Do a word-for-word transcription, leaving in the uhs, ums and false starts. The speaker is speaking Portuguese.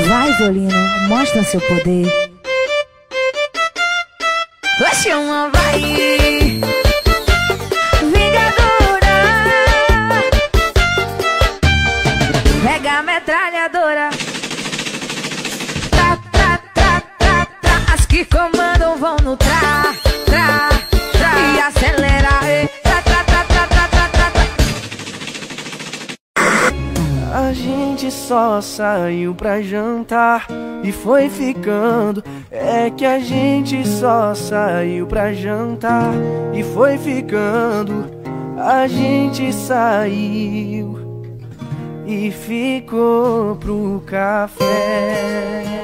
Vai, violino, mostra seu poder. Oxe, uma vai vingadora, pega a metralhadora. Tra, tra, tra, tra, tra. As que comandam vão no tra, tra, tra. E acelera, e tra, tra, tra, tra, tra, tra, tra, tra. A gente só saiu pra jantar e foi ficando. É que a gente só saiu pra jantar e foi ficando. A gente saiu e ficou pro café.